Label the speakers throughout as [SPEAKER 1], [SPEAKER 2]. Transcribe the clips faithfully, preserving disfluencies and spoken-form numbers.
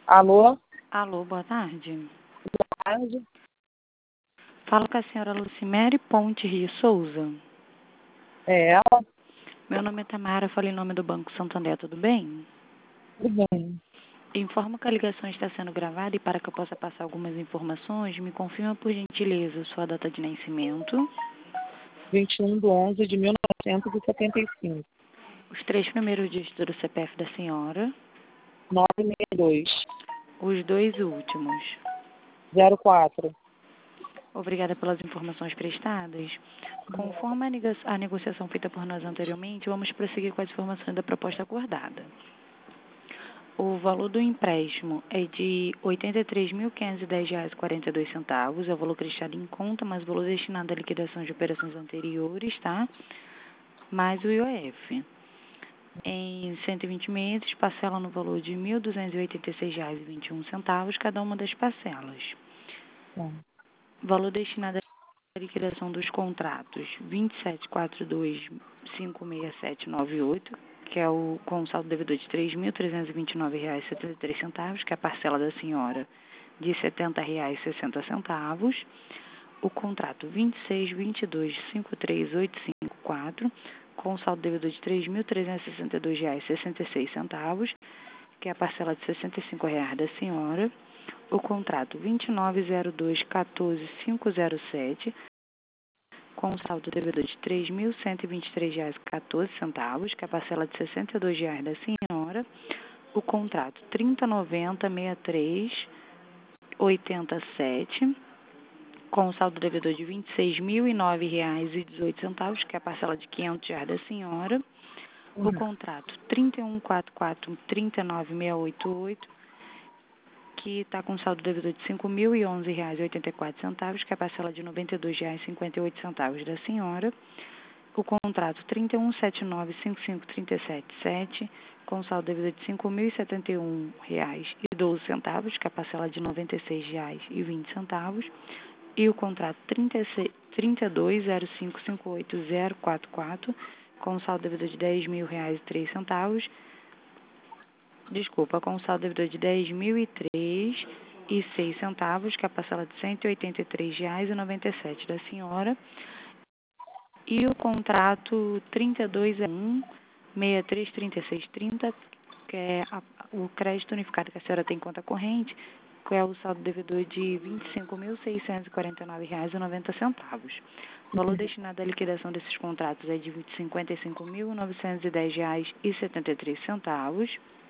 [SPEAKER 1] Alô?
[SPEAKER 2] Alô, boa tarde.
[SPEAKER 1] Boa tarde.
[SPEAKER 2] Falo com a senhora Lucimere Ponte Rio Souza.
[SPEAKER 1] É ela?
[SPEAKER 2] Meu nome é Tamara, falo em nome do Banco Santander, tudo bem?
[SPEAKER 1] Tudo bem.
[SPEAKER 2] Informo que a ligação está sendo gravada e para que eu possa passar algumas informações, me confirma por gentileza sua data de nascimento,
[SPEAKER 1] vinte e um de onze de mil novecentos e setenta e cinco.
[SPEAKER 2] os três primeiros dígitos do C P F da senhora,
[SPEAKER 1] novecentos e sessenta e dois.
[SPEAKER 2] os dois últimos.
[SPEAKER 1] zero quatro.
[SPEAKER 2] Obrigada pelas informações prestadas. Conforme a nego- a negociação feita por nós anteriormente, vamos prosseguir com as informações da proposta acordada. O valor do empréstimo é de oitenta e três mil quinhentos e dez reais e quarenta e dois centavos, é o valor acreditado em conta, mas o valor destinado à liquidação de operações anteriores, tá? Mais o I O F. Em cento e vinte meses, parcela no valor de mil duzentos e oitenta e seis reais e vinte e um centavos cada uma das parcelas.
[SPEAKER 1] Tá.
[SPEAKER 2] Valor destinado à liquidação dos contratos vinte e sete quatro dois cinco seis sete nove oito, que é o com o saldo devedor de três mil trezentos e vinte e nove reais e setenta e três centavos, que é a parcela da senhora de setenta reais e sessenta centavos. O contrato vinte e seis vinte e dois cinquenta e três oito cinco quatro, com o saldo devedor de três mil trezentos e sessenta e dois reais e sessenta e seis centavos, que é a parcela de sessenta e cinco reais da senhora. O contrato vinte e nove zero dois quatorze cinco zero sete, com o saldo devedor de três mil cento e vinte e três reais e quatorze centavos, que é a parcela de sessenta e dois reais da senhora. O contrato trinta noventa sessenta e três oitenta e sete, com o saldo devedor de vinte e seis mil e nove reais e dezoito centavos, que é a parcela de quinhentos reais da senhora. O
[SPEAKER 1] Uhum.
[SPEAKER 2] contrato trinta e um quarenta e quatro trinta e nove seiscentos e oitenta e oito, que está com saldo devedor de cinco mil e onze reais e oitenta e quatro centavos, que é a parcela de noventa e dois reais e cinquenta e oito centavos da senhora. O contrato trinta e um setenta e nove cinquenta e cinco trinta e sete sete, com saldo devedor de cinco mil e setenta e um reais e doze centavos, que é a parcela de noventa e seis reais e vinte centavos. E o contrato trinta e seis trinta e dois zero cinco cinquenta e oito zero quatro quatro, com saldo devedor de dez mil reais e três centavos. Desculpa, com saldo devedor de dez mil e três e seis centavos, que é a parcela de cento e oitenta e três reais e noventa e sete da senhora. E o contrato trinta e dois zero um sessenta e três trinta e seis trinta, que é a, o crédito unificado que a senhora tem em conta corrente, que é o saldo devedor de vinte e cinco mil seiscentos e quarenta e nove reais e noventa centavos. O valor destinado à liquidação desses contratos é de cinquenta e cinco mil novecentos e dez reais e setenta e três centavos.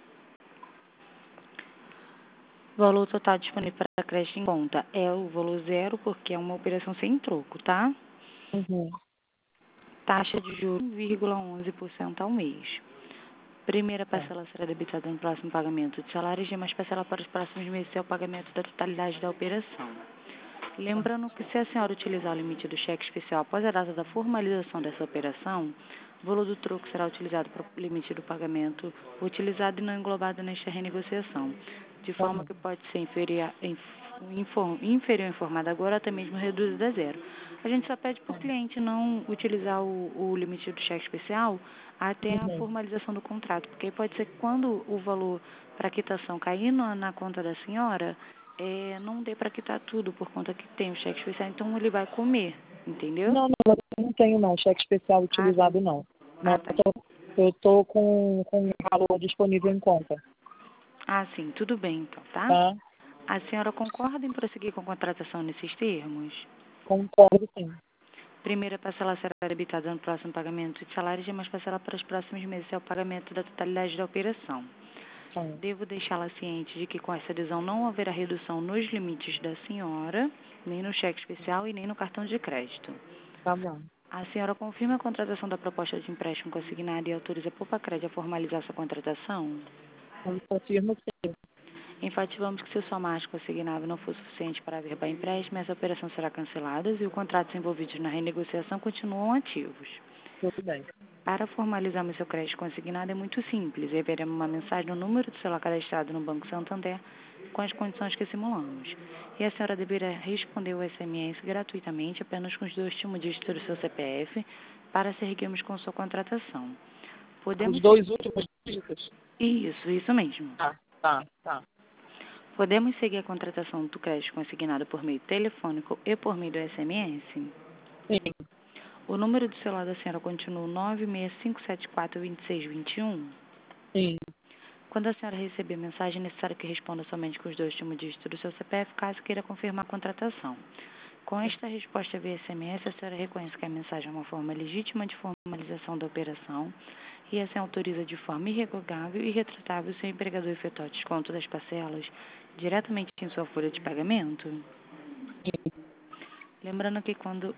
[SPEAKER 2] O valor total disponível para crédito em conta é o valor zero, porque é uma operação sem troco, tá?
[SPEAKER 1] Uhum.
[SPEAKER 2] Taxa de juros um vírgula onze por cento ao mês. Primeira
[SPEAKER 1] Tá.
[SPEAKER 2] parcela será debitada no próximo pagamento de salários e demais parcela para os próximos meses é o pagamento da totalidade da operação. Lembrando que se a senhora utilizar o limite do cheque especial após a data da formalização dessa operação, o valor do troco será utilizado para o limite do pagamento utilizado e não englobado nesta renegociação, de
[SPEAKER 1] Tá
[SPEAKER 2] forma
[SPEAKER 1] bom.
[SPEAKER 2] que pode ser inferior, inferior informada agora até mesmo reduzida a zero. A gente só pede para o cliente não utilizar o, o limite do cheque especial até a
[SPEAKER 1] Uhum.
[SPEAKER 2] formalização do contrato, porque pode ser que quando o valor para quitação cair na, na conta da senhora, é, não dê para quitar tudo por conta que tem o cheque especial, então ele vai comer, entendeu?
[SPEAKER 1] Não, não, eu não tenho não, cheque especial
[SPEAKER 2] Ah,
[SPEAKER 1] utilizado não. Não,
[SPEAKER 2] ah
[SPEAKER 1] eu
[SPEAKER 2] tá.
[SPEAKER 1] tô, eu tô com, com o valor disponível em conta,
[SPEAKER 2] Ah, sim, tudo bem então, tá?
[SPEAKER 1] tá?
[SPEAKER 2] A senhora concorda em prosseguir com a contratação nesses termos?
[SPEAKER 1] Concordo sim.
[SPEAKER 2] Primeira parcela será debitada no próximo pagamento de salários e demais parcela para os próximos meses é o pagamento da totalidade da operação.
[SPEAKER 1] Tá.
[SPEAKER 2] Devo deixá-la ciente de que com essa adesão não haverá redução nos limites da senhora, nem no cheque especial e nem no cartão de crédito.
[SPEAKER 1] Tá bom.
[SPEAKER 2] A senhora confirma a contratação da proposta de empréstimo consignado e autoriza a Popacred a formalizar sua contratação?
[SPEAKER 1] Eu confirmo sim.
[SPEAKER 2] Enfatizamos que se o somático consignado não for suficiente para averbar empréstimo, essa operação será cancelada e os contratos envolvidos na renegociação continuam ativos.
[SPEAKER 1] Tudo bem.
[SPEAKER 2] Para formalizarmos seu crédito consignado é muito simples. Enviaremos uma mensagem no número do celular cadastrado no Banco Santander com as condições que simulamos. E a senhora deverá responder o S M S gratuitamente apenas com os dois últimos dígitos do seu C P F para seguirmos com sua contratação.
[SPEAKER 1] Os
[SPEAKER 2] Podemos
[SPEAKER 1] dois
[SPEAKER 2] seguir...
[SPEAKER 1] últimos dígitos?
[SPEAKER 2] Isso, isso mesmo.
[SPEAKER 1] Tá, tá, tá.
[SPEAKER 2] Podemos seguir a contratação do crédito consignado por meio telefônico e por meio do S M S?
[SPEAKER 1] Sim.
[SPEAKER 2] O número do celular da senhora continua nove seis cinco sete quatro, dois seis dois um?
[SPEAKER 1] Sim.
[SPEAKER 2] Quando a senhora receber a mensagem, é necessário que responda somente com os dois últimos dígitos do seu C P F, caso queira confirmar a contratação. Com esta resposta via S M S, a senhora reconhece que a mensagem é uma forma legítima de formalização da operação e assim autoriza de forma irrevogável e retratável o seu empregador efetuar o desconto das parcelas diretamente em sua folha de pagamento? Lembrando que quando...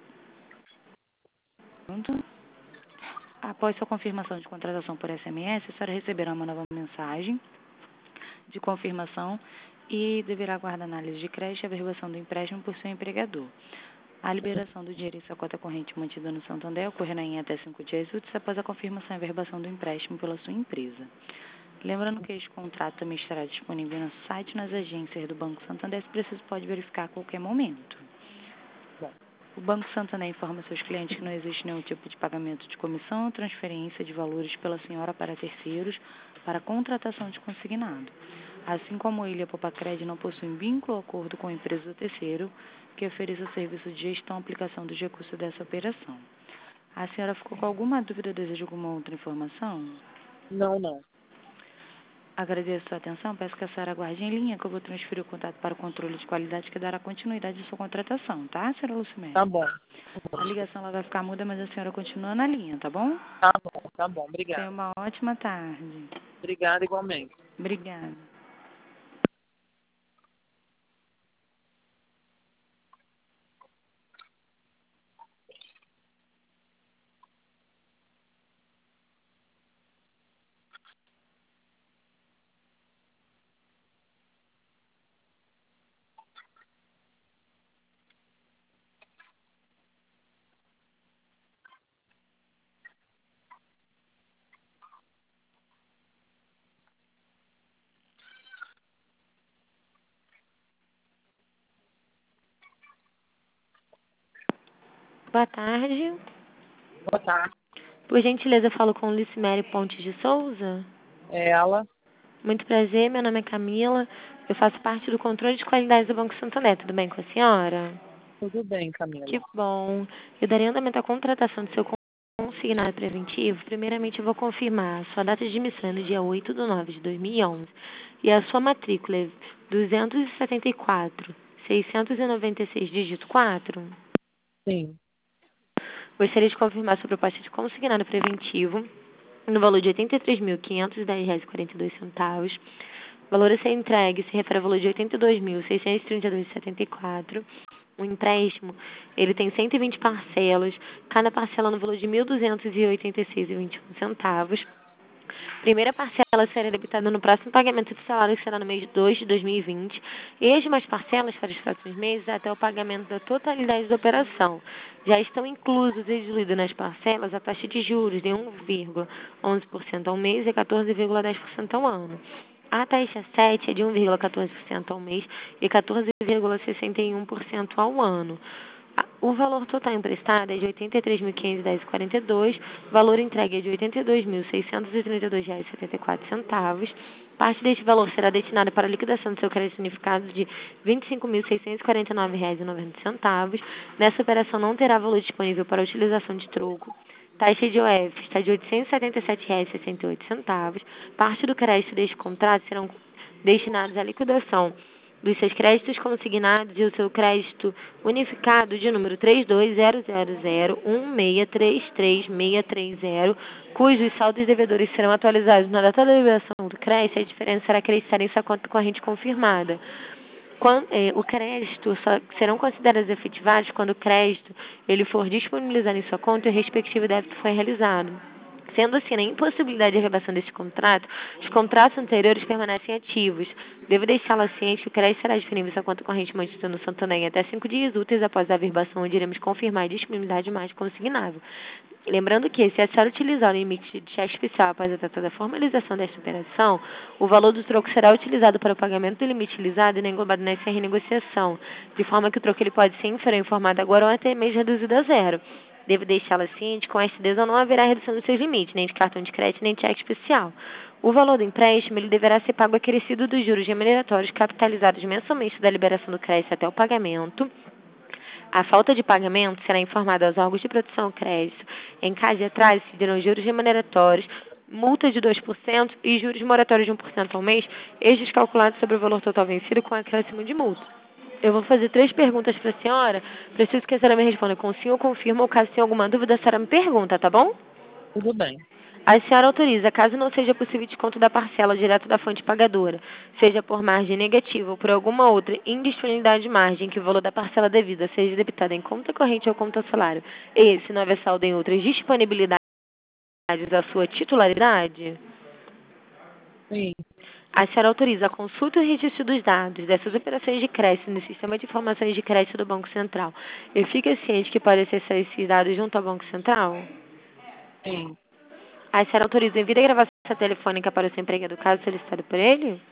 [SPEAKER 2] Após sua confirmação de contratação por S M S, a senhora receberá uma nova mensagem de confirmação e deverá aguardar análise de crédito e averbação do empréstimo por seu empregador. A liberação do dinheiro em sua conta corrente mantida no Santander ocorrerá em até cinco dias úteis após a confirmação e averbação do empréstimo pela sua empresa. Lembrando que este contrato também estará disponível no site e nas agências do Banco Santander, se preciso pode verificar a qualquer momento. O Banco Santander informa seus clientes que não existe nenhum tipo de pagamento de comissão ou transferência de valores pela senhora para terceiros para contratação de consignado. Assim como ele e a Popacred não possuem vínculo ou acordo com a empresa do terceiro que ofereça o serviço de gestão e aplicação dos recursos dessa operação. A senhora ficou com alguma dúvida ou deseja alguma outra informação?
[SPEAKER 1] Não, não.
[SPEAKER 2] Agradeço a sua atenção, peço que a senhora aguarde em linha que eu vou transferir o contato para o controle de qualidade que dará continuidade à sua contratação, tá, senhora Lucimere?
[SPEAKER 1] Tá bom.
[SPEAKER 2] A ligação ela vai ficar muda, mas a senhora continua na linha, tá bom?
[SPEAKER 1] Tá bom, tá bom.
[SPEAKER 2] Tenha
[SPEAKER 1] Obrigada.
[SPEAKER 2] uma ótima tarde.
[SPEAKER 1] Obrigada igualmente.
[SPEAKER 2] Obrigada.
[SPEAKER 3] Boa tarde.
[SPEAKER 1] Boa tarde.
[SPEAKER 3] Por gentileza, eu falo com Lucimere Pontes de Souza.
[SPEAKER 1] É ela.
[SPEAKER 3] Muito prazer, meu nome é Camila. Eu faço parte do controle de qualidade do Banco Santander. Tudo bem com a senhora?
[SPEAKER 1] Tudo bem, Camila.
[SPEAKER 3] Que bom. Eu daria andamento à contratação do seu consignado preventivo. Primeiramente, eu vou confirmar a sua data de emissão no dia oito de nove de dois mil e onze e a sua matrícula é duzentos e setenta e quatro, seiscentos e noventa e seis, dígito quatro.
[SPEAKER 1] Sim.
[SPEAKER 3] Gostaria de confirmar sua proposta de consignado preventivo no valor de oitenta e três mil, quinhentos e dez reais e quarenta e dois centavos. O valor a ser entregue se refere ao valor de oitenta e dois mil, seiscentos e trinta e dois reais e setenta e quatro centavos. O empréstimo, ele tem cento e vinte parcelas, cada parcela no valor de mil duzentos e oitenta e seis reais e vinte e um centavos. Primeira parcela será debitada no próximo pagamento do salário, que será no mês dois de dois mil e vinte, e as demais parcelas para os próximos meses até o pagamento da totalidade da operação. Já estão inclusos e diluídos nas parcelas a taxa de juros de um vírgula onze por cento ao mês e quatorze vírgula dez por cento ao ano. A taxa sete é de um vírgula quatorze por cento ao mês e quatorze vírgula sessenta e um por cento ao ano. O valor total emprestado é de oitenta e três mil, quinhentos e dez reais e quarenta e dois centavos, o valor entregue é de oitenta e dois mil, seiscentos e trinta e dois reais e setenta e quatro centavos. Parte deste valor será destinada para a liquidação do seu crédito unificado de vinte e cinco mil, seiscentos e quarenta e nove reais e noventa centavos. Nessa operação não terá valor disponível para utilização de troco. Taxa de O F está de oitocentos e setenta e sete reais e sessenta e oito centavos. Parte do crédito deste contrato serão destinados à liquidação dos seus créditos consignados e o seu crédito unificado de número três dois zero zero zero um seis três três seis três zero, cujos saldos devedores serão atualizados na data da liberação do crédito, a diferença será acreditada em sua conta corrente confirmada. Quando, eh, o crédito só serão considerados efetivados quando o crédito ele for disponibilizado em sua conta e o respectivo débito foi realizado. Sendo assim, na impossibilidade de redação deste contrato, os contratos anteriores permanecem ativos. Devo deixá-la ciente que o crédito será disponível em sua conta corrente mantida no Santander em até cinco dias úteis após a averbação, onde iremos confirmar a disponibilidade de mais consignável. Lembrando que, se a senhora utilizar o limite de cheque especial após a data da formalização desta operação, o valor do troco será utilizado para o pagamento do limite utilizado e não englobado nessa renegociação, de forma que o troco ele pode ser inferior em formato agora ou até mesmo reduzido a zero. Devo deixá-la ciente, com esta adesão não haverá redução dos seus limites, nem de cartão de crédito, nem de cheque especial. O valor do empréstimo ele deverá ser pago acrescido dos juros remuneratórios capitalizados mensalmente da liberação do crédito até o pagamento. A falta de pagamento será informada aos órgãos de proteção ao crédito. Em caso de atraso, se dirão juros remuneratórios, multa de dois por cento e juros moratórios de um por cento ao mês, estes calculados sobre o valor total vencido com acréscimo de multa. Eu vou fazer três perguntas para a senhora. Preciso que a senhora me responda com sim ou confirma, ou caso tenha alguma dúvida, a senhora me pergunta, tá bom?
[SPEAKER 1] Tudo bem.
[SPEAKER 3] A senhora autoriza, caso não seja possível desconto da parcela direto da fonte pagadora, seja por margem negativa ou por alguma outra indisponibilidade de margem, que o valor da parcela devida seja debitado em conta corrente ou conta salário, e, se não houver saldo em outras disponibilidades da sua titularidade?
[SPEAKER 1] Sim.
[SPEAKER 3] A senhora autoriza a consulta e o registro dos dados dessas operações de crédito no Sistema de Informações de Crédito do Banco Central e fica ciente que pode acessar esses dados junto ao Banco Central?
[SPEAKER 1] Sim.
[SPEAKER 3] A senhora autoriza o envio da gravação telefônica para o seu empregador caso solicitado por ele?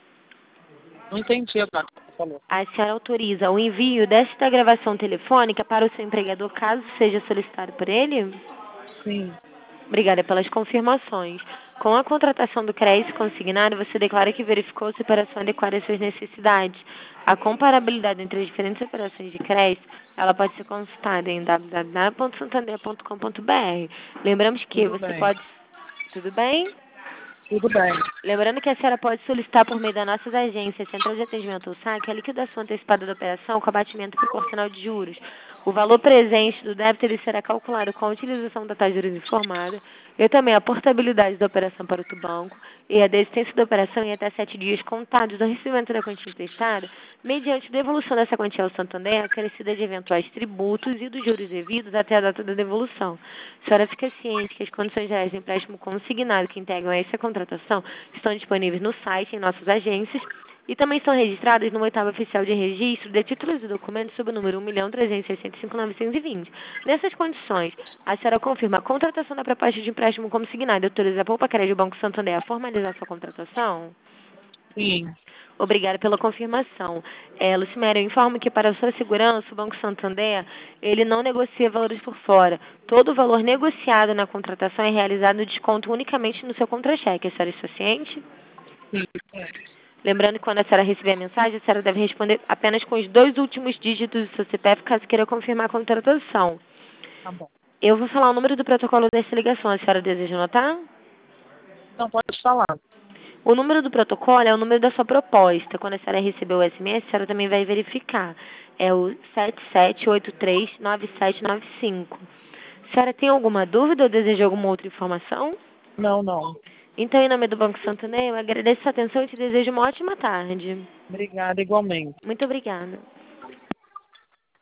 [SPEAKER 1] Não entendi agora o que você falou.
[SPEAKER 3] A senhora autoriza o envio desta gravação telefônica para o seu empregador caso seja solicitado por ele?
[SPEAKER 1] Sim.
[SPEAKER 3] Obrigada pelas confirmações. Com a contratação do crédito consignado, você declara que verificou se a operação adequada às suas necessidades. A comparabilidade entre as diferentes operações de crédito, ela pode ser consultada em w w w ponto santander ponto com ponto b r. Lembramos que
[SPEAKER 1] Tudo
[SPEAKER 3] você
[SPEAKER 1] bem.
[SPEAKER 3] pode... Tudo bem?
[SPEAKER 1] Tudo bem.
[SPEAKER 3] Lembrando que a senhora pode solicitar por meio das nossas agências, Central de Atendimento ao S A C, a liquidação antecipada da operação com abatimento proporcional de juros. O valor presente do débito ele será calculado com a utilização da taxa de juros informada e também a portabilidade da operação para outro banco e a desistência da operação em até sete dias contados do recebimento da quantia emprestada, mediante devolução dessa quantia ao Santander, acrescida de eventuais tributos e dos juros devidos até a data da devolução. A senhora fica ciente que as condições gerais do empréstimo consignado que integram essa contratação estão disponíveis no site, em nossas agências, e também são registradas no oitavo oficial de registro de títulos e documentos sob o número um milhão trezentos e sessenta e cinco mil novecentos e vinte. Nessas condições, a senhora confirma a contratação da proposta de empréstimo consignado e autoriza a Poupa Crédito Banco Santander a formalizar sua contratação?
[SPEAKER 1] Sim.
[SPEAKER 3] Obrigada pela confirmação. É, Lucimere, eu informo que para a sua segurança, o Banco Santander, ele não negocia valores por fora. Todo o valor negociado na contratação é realizado no desconto unicamente no seu contra-cheque. A senhora está ciente?
[SPEAKER 1] Sim.
[SPEAKER 3] Lembrando que quando a senhora receber a mensagem, a senhora deve responder apenas com os dois últimos dígitos do seu C P F, caso queira confirmar a contratação.
[SPEAKER 1] Tá bom.
[SPEAKER 3] Eu vou falar o número do protocolo dessa ligação. A senhora deseja anotar?
[SPEAKER 1] Não, pode falar.
[SPEAKER 3] O número do protocolo é o número da sua proposta. Quando a senhora receber o S M S, a senhora também vai verificar. É o sete sete oito três nove sete nove cinco. A senhora tem alguma dúvida ou deseja alguma outra informação?
[SPEAKER 1] Não, não.
[SPEAKER 3] Então, em nome do Banco Santander, eu agradeço a sua atenção e te desejo uma ótima tarde.
[SPEAKER 1] Obrigada, igualmente.
[SPEAKER 3] Muito obrigada.